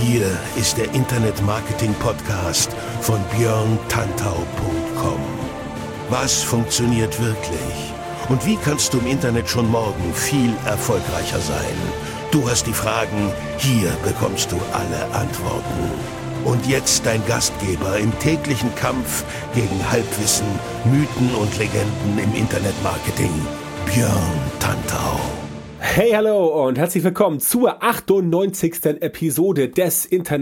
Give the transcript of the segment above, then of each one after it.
Hier ist der Internet-Marketing-Podcast von björntantau.com. Was funktioniert wirklich? Und wie kannst du im Internet schon morgen viel erfolgreicher sein? Du hast die Fragen, hier bekommst du alle Antworten. Und jetzt dein Gastgeber im täglichen Kampf gegen Halbwissen, Mythen und Legenden im Internetmarketing, Björn Tantau. Hey, hallo und herzlich willkommen zur 98. Episode des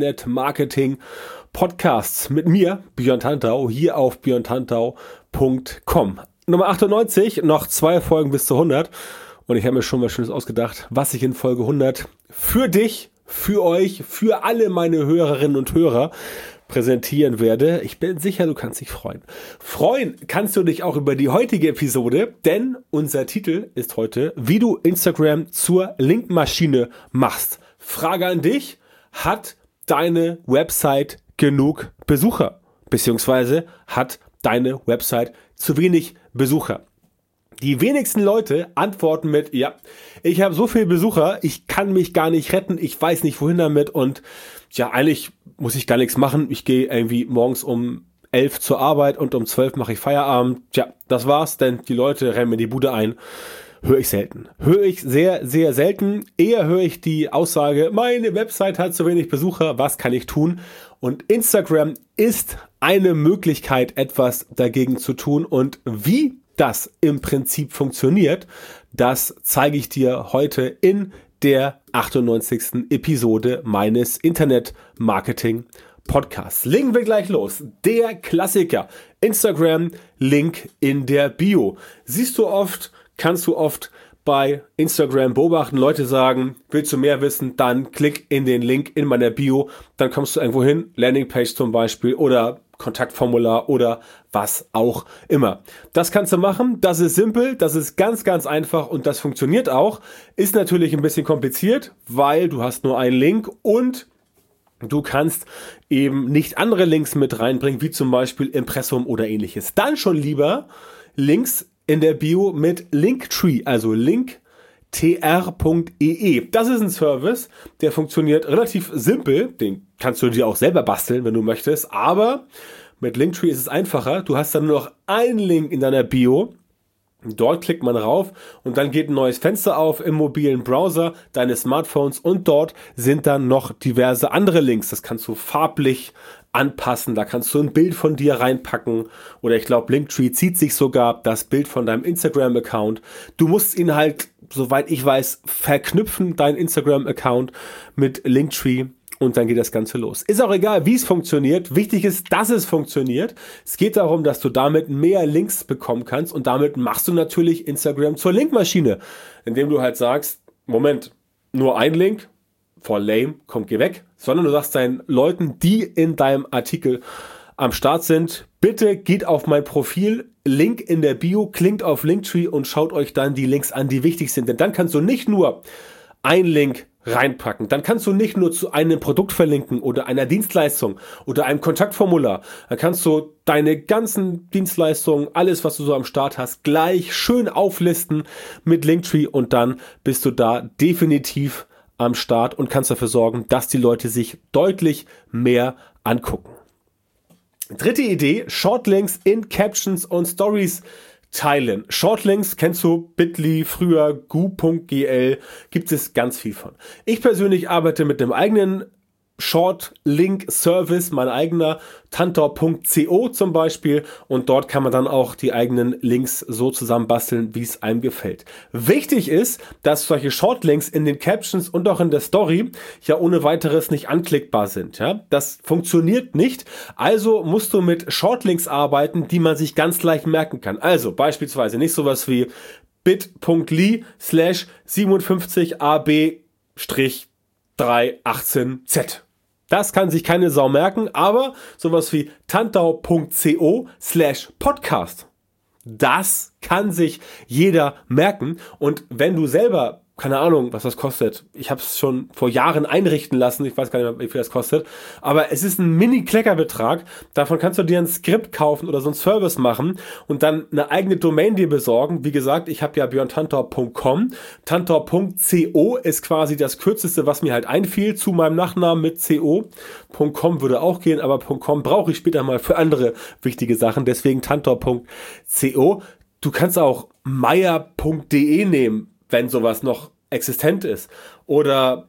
Internet-Marketing-Podcasts mit mir, Björn Tantau, hier auf björntantau.com. Nummer 98, noch 2 Folgen bis zu 100 und ich habe mir schon was Schönes ausgedacht, was ich in Folge 100 für dich, für euch, für alle meine Hörerinnen und Hörer präsentieren werde. Ich bin sicher, du kannst dich freuen. Freuen kannst du dich auch über die heutige Episode, denn unser Titel ist heute, wie du Instagram zur Linkmaschine machst. Frage an dich, hat deine Website genug Besucher? Beziehungsweise hat deine Website zu wenig Besucher? Die wenigsten Leute antworten mit, ja, ich habe so viele Besucher, ich kann mich gar nicht retten, ich weiß nicht wohin damit und ja, eigentlich muss ich gar nichts machen. Ich gehe irgendwie morgens um 11 zur Arbeit und um 12 mache ich Feierabend. Tja, das war's, denn die Leute rennen mir die Bude ein. Höre ich selten. Höre ich sehr, sehr selten. Eher höre ich die Aussage, meine Website hat zu wenig Besucher, was kann ich tun? Und Instagram ist eine Möglichkeit, etwas dagegen zu tun. Und wie das im Prinzip funktioniert, das zeige ich dir heute in der 98. Episode meines Internet-Marketing-Podcasts. Legen wir gleich los. Der Klassiker. Instagram, Link in der Bio. Siehst du oft, kannst du oft bei Instagram beobachten, Leute sagen, willst du mehr wissen, dann klick in den Link in meiner Bio, dann kommst du irgendwo hin, Landingpage zum Beispiel oder Kontaktformular oder was auch immer. Das kannst du machen, das ist simpel, das ist ganz, ganz einfach und das funktioniert auch. Ist natürlich ein bisschen kompliziert, weil du hast nur einen Link und du kannst eben nicht andere Links mit reinbringen, wie zum Beispiel Impressum oder ähnliches. Dann schon lieber Links in der Bio mit Linktree, also linktr.ee. Das ist ein Service, der funktioniert relativ simpel. Den kannst du dir auch selber basteln, wenn du möchtest. Aber mit Linktree ist es einfacher. Du hast dann nur noch einen Link in deiner Bio. Dort klickt man rauf und dann geht ein neues Fenster auf im mobilen Browser deines Smartphones und dort sind dann noch diverse andere Links. Das kannst du farblich anpassen, da kannst du ein Bild von dir reinpacken oder ich glaube Linktree zieht sich sogar das Bild von deinem Instagram-Account. Du musst ihn halt, soweit ich weiß, verknüpfen, deinen Instagram-Account mit Linktree. Und dann geht das Ganze los. Ist auch egal, wie es funktioniert. Wichtig ist, dass es funktioniert. Es geht darum, dass du damit mehr Links bekommen kannst. Und damit machst du natürlich Instagram zur Linkmaschine. Indem du halt sagst, Moment, nur ein Link, voll lame, kommt, geh weg. Sondern du sagst deinen Leuten, die in deinem Artikel am Start sind, bitte geht auf mein Profil, Link in der Bio, klickt auf Linktree und schaut euch dann die Links an, die wichtig sind. Denn dann kannst du nicht nur einen Link reinpacken. Dann kannst du nicht nur zu einem Produkt verlinken oder einer Dienstleistung oder einem Kontaktformular. Dann kannst du deine ganzen Dienstleistungen, alles, was du so am Start hast, gleich schön auflisten mit Linktree und dann bist du da definitiv am Start und kannst dafür sorgen, dass die Leute sich deutlich mehr angucken. Dritte Idee, Shortlinks in Captions und Stories teilen. Shortlinks kennst du, Bitly, früher gu.gl, gibt es ganz viel von. Ich persönlich arbeite mit einem eigenen Short-Link-Service, mein eigener Tantau.co zum Beispiel und dort kann man dann auch die eigenen Links so zusammenbasteln, wie es einem gefällt. Wichtig ist, dass solche Shortlinks in den Captions und auch in der Story ja ohne weiteres nicht anklickbar sind. Ja? Das funktioniert nicht, also musst du mit Shortlinks arbeiten, die man sich ganz leicht merken kann. Also beispielsweise nicht sowas wie bit.ly/57ab-318z. Das kann sich keine Sau merken, aber sowas wie tantau.co/podcast, das kann sich jeder merken. Und wenn du selber keine Ahnung, was das kostet. Ich habe es schon vor Jahren einrichten lassen. Ich weiß gar nicht mehr, wie viel das kostet. Aber es ist ein Mini-Kleckerbetrag. Davon kannst du dir ein Skript kaufen oder so einen Service machen und dann eine eigene Domain dir besorgen. Wie gesagt, ich habe ja björntantor.com. Tantor.co ist quasi das kürzeste, was mir halt einfiel zu meinem Nachnamen mit CO. .com würde auch gehen, aber .com brauche ich später mal für andere wichtige Sachen. Deswegen Tantor.co. Du kannst auch meier.de nehmen, wenn sowas noch existent ist. Oder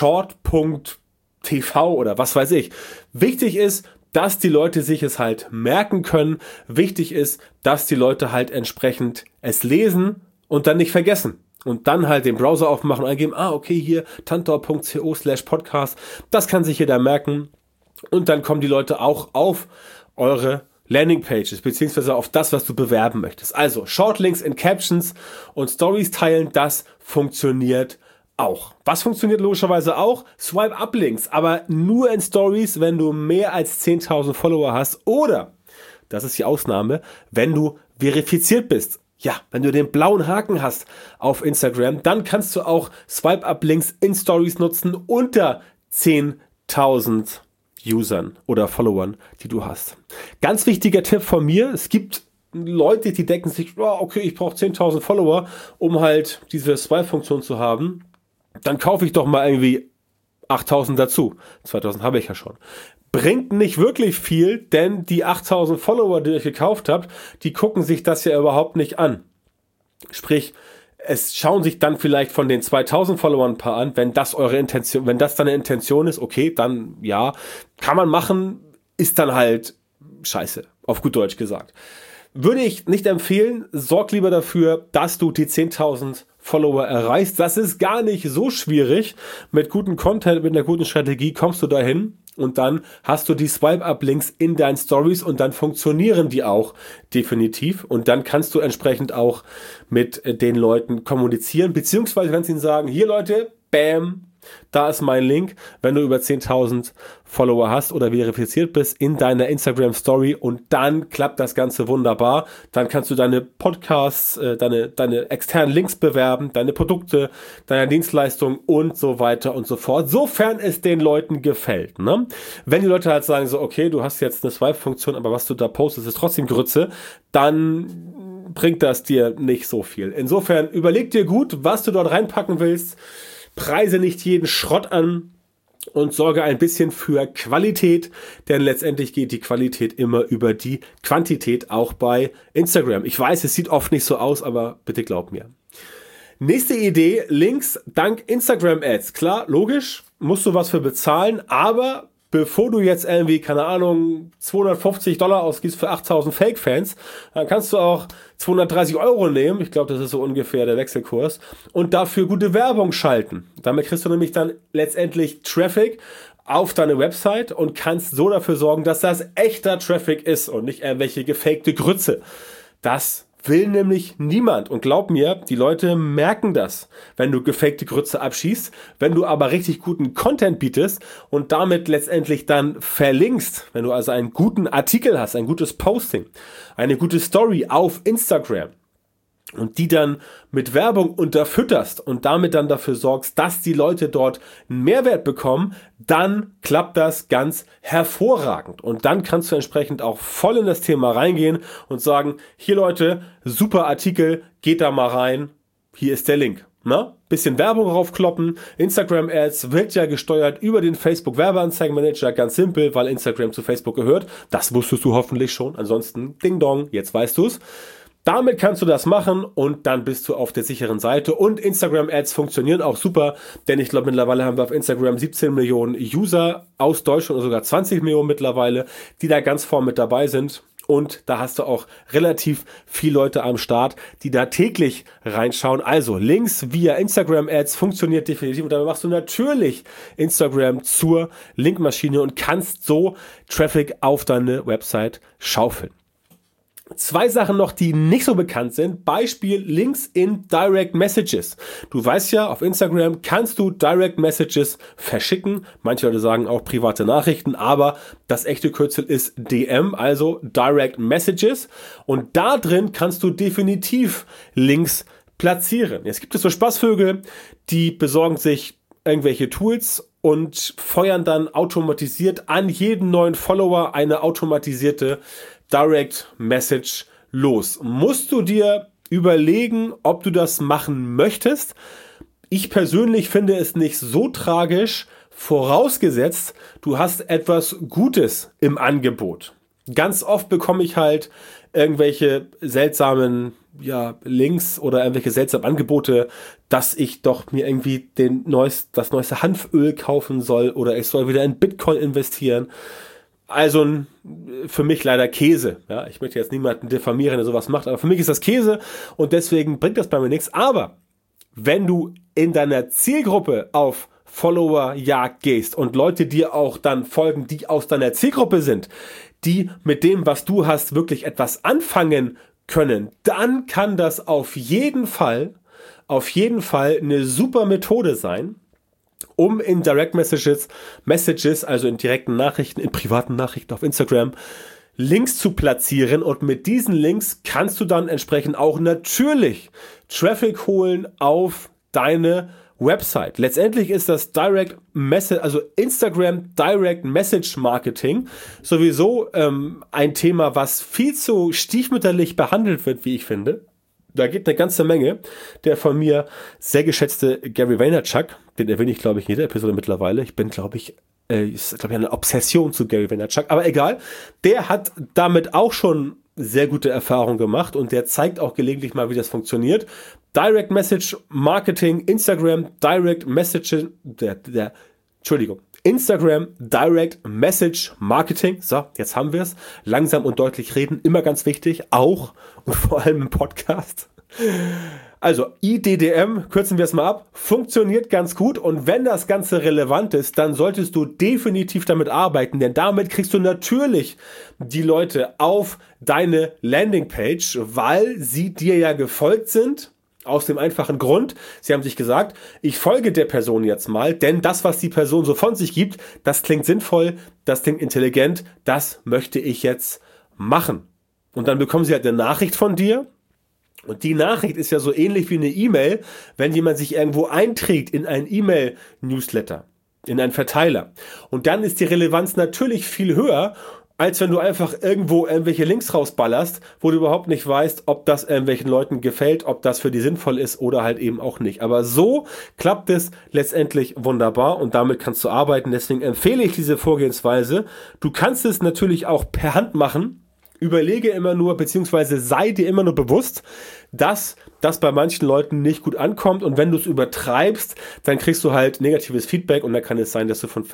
short.tv oder was weiß ich. Wichtig ist, dass die Leute sich es halt merken können. Wichtig ist, dass die Leute halt entsprechend es lesen und dann nicht vergessen. Und dann halt den Browser aufmachen und eingeben, okay, hier tantor.co/podcast. Das kann sich jeder merken. Und dann kommen die Leute auch auf eure Landingpages, beziehungsweise auf das, was du bewerben möchtest. Also Shortlinks in Captions und Stories teilen, das funktioniert auch. Was funktioniert logischerweise auch? Swipe-Up-Links, aber nur in Stories, wenn du mehr als 10.000 Follower hast oder, das ist die Ausnahme, wenn du verifiziert bist. Ja, wenn du den blauen Haken hast auf Instagram, dann kannst du auch Swipe-Up-Links in Stories nutzen unter 10.000 Usern oder Followern, die du hast. Ganz wichtiger Tipp von mir, es gibt Leute, die denken sich, okay, ich brauche 10.000 Follower, um halt diese Swipe-Funktion zu haben. Dann kaufe ich doch mal irgendwie 8.000 dazu. 2.000 habe ich ja schon. Bringt nicht wirklich viel, denn die 8.000 Follower, die ihr gekauft habt, die gucken sich das ja überhaupt nicht an. Sprich, es schauen sich dann vielleicht von den 2.000 Followern ein paar an, wenn das eure Intention, wenn das deine Intention ist, okay, dann ja, kann man machen, ist dann halt scheiße, auf gut Deutsch gesagt. Würde ich nicht empfehlen, sorg lieber dafür, dass du die 10.000 Follower erreichst. Das ist gar nicht so schwierig. Mit gutem Content, mit einer guten Strategie kommst du dahin. Und dann hast du die Swipe-Up-Links in deinen Stories und dann funktionieren die auch definitiv. Und dann kannst du entsprechend auch mit den Leuten kommunizieren, beziehungsweise kannst ihnen sagen, hier Leute, bam, da ist mein Link, wenn du über 10.000 Follower hast oder verifiziert bist in deiner Instagram-Story und dann klappt das Ganze wunderbar. Dann kannst du deine Podcasts, deine externen Links bewerben, deine Produkte, deine Dienstleistungen und so weiter und so fort, sofern es den Leuten gefällt. Ne? Wenn die Leute halt sagen so, okay, du hast jetzt eine Swipe-Funktion, aber was du da postest, ist trotzdem Grütze, dann bringt das dir nicht so viel. Insofern überleg dir gut, was du dort reinpacken willst. Preise nicht jeden Schrott an und sorge ein bisschen für Qualität, denn letztendlich geht die Qualität immer über die Quantität, auch bei Instagram. Ich weiß, es sieht oft nicht so aus, aber bitte glaub mir. Nächste Idee, Links dank Instagram-Ads. Klar, logisch, musst du was für bezahlen, aber bevor du jetzt irgendwie, keine Ahnung, $250 ausgibst für 8.000 Fake-Fans, dann kannst du auch 230 € nehmen, ich glaube, das ist so ungefähr der Wechselkurs, und dafür gute Werbung schalten. Damit kriegst du nämlich dann letztendlich Traffic auf deine Website und kannst so dafür sorgen, dass das echter Traffic ist und nicht irgendwelche gefakte Grütze. Das will nämlich niemand. Und glaub mir, die Leute merken das, wenn du gefakte Grütze abschießt. Wenn du aber richtig guten Content bietest und damit letztendlich dann verlinkst, wenn du also einen guten Artikel hast, ein gutes Posting, eine gute Story auf Instagram und die dann mit Werbung unterfütterst und damit dann dafür sorgst, dass die Leute dort einen Mehrwert bekommen, dann klappt das ganz hervorragend. Und dann kannst du entsprechend auch voll in das Thema reingehen und sagen, hier Leute, super Artikel, geht da mal rein, hier ist der Link. Na? Bisschen Werbung raufkloppen, Instagram-Ads wird ja gesteuert über den Facebook-Werbeanzeigenmanager, ganz simpel, weil Instagram zu Facebook gehört. Das wusstest du hoffentlich schon, ansonsten Ding Dong, jetzt weißt du's. Damit kannst du das machen und dann bist du auf der sicheren Seite. Und Instagram-Ads funktionieren auch super, denn ich glaube, mittlerweile haben wir auf Instagram 17 Millionen User aus Deutschland oder sogar 20 Millionen mittlerweile, die da ganz vorn mit dabei sind. Und da hast du auch relativ viele Leute am Start, die da täglich reinschauen. Also Links via Instagram-Ads funktioniert definitiv. Und damit machst du natürlich Instagram zur Linkmaschine und kannst so Traffic auf deine Website schaufeln. Zwei Sachen noch, die nicht so bekannt sind. Beispiel Links in Direct Messages. Du weißt ja, auf Instagram kannst du Direct Messages verschicken. Manche Leute sagen auch private Nachrichten, aber das echte Kürzel ist DM, also Direct Messages. Und da drin kannst du definitiv Links platzieren. Jetzt gibt es so Spaßvögel, die besorgen sich irgendwelche Tools und feuern dann automatisiert an jeden neuen Follower eine automatisierte Direct Message los. Musst du dir überlegen, ob du das machen möchtest? Ich persönlich finde es nicht so tragisch, vorausgesetzt, du hast etwas Gutes im Angebot. Ganz oft bekomme ich halt irgendwelche seltsamen Links oder irgendwelche seltsamen Angebote, dass ich doch mir irgendwie das neueste Hanföl kaufen soll oder ich soll wieder in Bitcoin investieren. Also für mich leider Käse. Ja, ich möchte jetzt niemanden diffamieren, der sowas macht, aber für mich ist das Käse und deswegen bringt das bei mir nichts. Aber wenn du in deiner Zielgruppe auf Followerjagd gehst und Leute dir auch dann folgen, die aus deiner Zielgruppe sind, die mit dem, was du hast, wirklich etwas anfangen können, dann kann das auf jeden Fall eine super Methode sein, um in Direct Messages, also in direkten Nachrichten, in privaten Nachrichten auf Instagram, Links zu platzieren und mit diesen Links kannst du dann entsprechend auch natürlich Traffic holen auf deine Website. Letztendlich ist das Instagram Direct Message Marketing sowieso ein Thema, was viel zu stiefmütterlich behandelt wird, wie ich finde. Da geht eine ganze Menge. Der von mir sehr geschätzte Gary Vaynerchuk, den erwähne ich, glaube ich, in jeder Episode mittlerweile. Ich bin, glaube ich, eine Obsession zu Gary Vaynerchuk. Aber egal, der hat damit auch schon sehr gute Erfahrungen gemacht und der zeigt auch gelegentlich mal, wie das funktioniert. Direct Message Marketing, Instagram Direct Message Marketing. So, jetzt haben wir es. Langsam und deutlich reden, immer ganz wichtig, auch und vor allem im Podcast. Also IDDM, kürzen wir es mal ab, funktioniert ganz gut und wenn das Ganze relevant ist, dann solltest du definitiv damit arbeiten, denn damit kriegst du natürlich die Leute auf deine Landingpage, weil sie dir ja gefolgt sind. Aus dem einfachen Grund, sie haben sich gesagt, ich folge der Person jetzt mal, denn das, was die Person so von sich gibt, das klingt sinnvoll, das klingt intelligent, das möchte ich jetzt machen. Und dann bekommen sie halt eine Nachricht von dir. Und die Nachricht ist ja so ähnlich wie eine E-Mail, wenn jemand sich irgendwo einträgt in ein E-Mail-Newsletter, in einen Verteiler. Und dann ist die Relevanz natürlich viel höher, als wenn du einfach irgendwo irgendwelche Links rausballerst, wo du überhaupt nicht weißt, ob das irgendwelchen Leuten gefällt, ob das für die sinnvoll ist oder halt eben auch nicht. Aber so klappt es letztendlich wunderbar und damit kannst du arbeiten. Deswegen empfehle ich diese Vorgehensweise. Du kannst es natürlich auch per Hand machen. Überlege immer nur, beziehungsweise sei dir immer nur bewusst, dass das bei manchen Leuten nicht gut ankommt und wenn du es übertreibst, dann kriegst du halt negatives Feedback und dann kann es sein, dass du von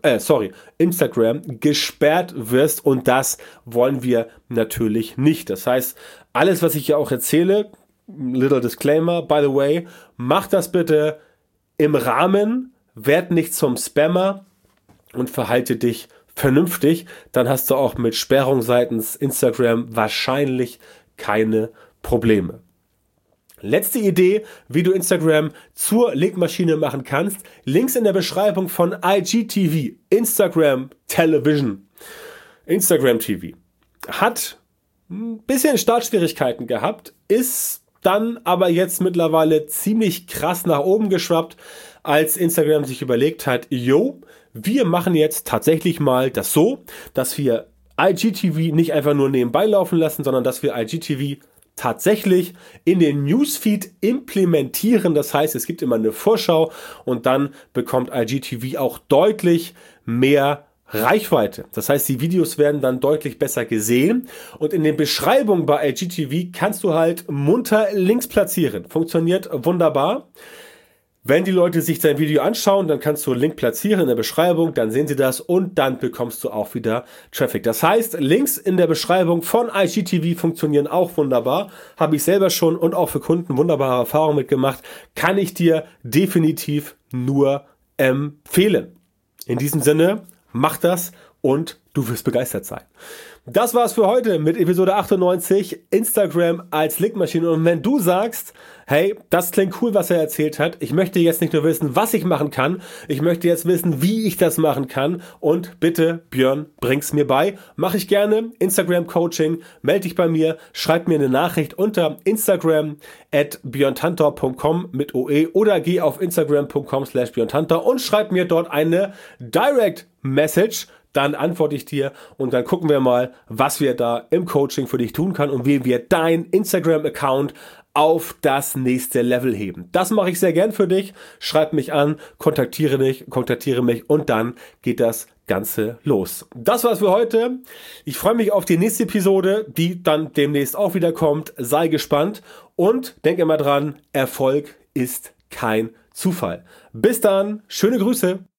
Instagram gesperrt wirst und das wollen wir natürlich nicht. Das heißt, alles, was ich hier auch erzähle, little disclaimer, by the way, mach das bitte im Rahmen, werd nicht zum Spammer und verhalte dich vernünftig, dann hast du auch mit Sperrung seitens Instagram wahrscheinlich keine Probleme. Letzte Idee, wie du Instagram zur Linkmaschine machen kannst. Links in der Beschreibung von IGTV, Instagram Television. Instagram TV hat ein bisschen Startschwierigkeiten gehabt, ist dann aber jetzt mittlerweile ziemlich krass nach oben geschwappt, als Instagram sich überlegt hat, wir machen jetzt tatsächlich mal das so, dass wir IGTV nicht einfach nur nebenbei laufen lassen, sondern dass wir IGTV tatsächlich in den Newsfeed implementieren. Das heißt, es gibt immer eine Vorschau und dann bekommt IGTV auch deutlich mehr Reichweite. Das heißt, die Videos werden dann deutlich besser gesehen und in den Beschreibungen bei IGTV kannst du halt munter Links platzieren. Funktioniert wunderbar. Wenn die Leute sich dein Video anschauen, dann kannst du einen Link platzieren in der Beschreibung, dann sehen sie das und dann bekommst du auch wieder Traffic. Das heißt, Links in der Beschreibung von IGTV funktionieren auch wunderbar. Habe ich selber schon und auch für Kunden wunderbare Erfahrungen mitgemacht. Kann ich dir definitiv nur empfehlen. In diesem Sinne, mach das und du wirst begeistert sein. Das war's für heute mit Episode 98, Instagram als Linkmaschine. Und wenn du sagst, hey, das klingt cool, was er erzählt hat, ich möchte jetzt nicht nur wissen, was ich machen kann, ich möchte jetzt wissen, wie ich das machen kann und bitte, Björn, bring's mir bei. Mache ich gerne, Instagram-Coaching, melde dich bei mir, schreib mir eine Nachricht unter Instagram@björntantor.com mit OE oder geh auf instagram.com/björntantor und schreib mir dort eine Direct Message. Dann antworte ich dir und dann gucken wir mal, was wir da im Coaching für dich tun können und wie wir dein Instagram-Account auf das nächste Level heben. Das mache ich sehr gern für dich. Schreib mich an, kontaktiere mich und dann geht das Ganze los. Das war's für heute. Ich freue mich auf die nächste Episode, die dann demnächst auch wieder kommt. Sei gespannt und denk immer dran, Erfolg ist kein Zufall. Bis dann, schöne Grüße.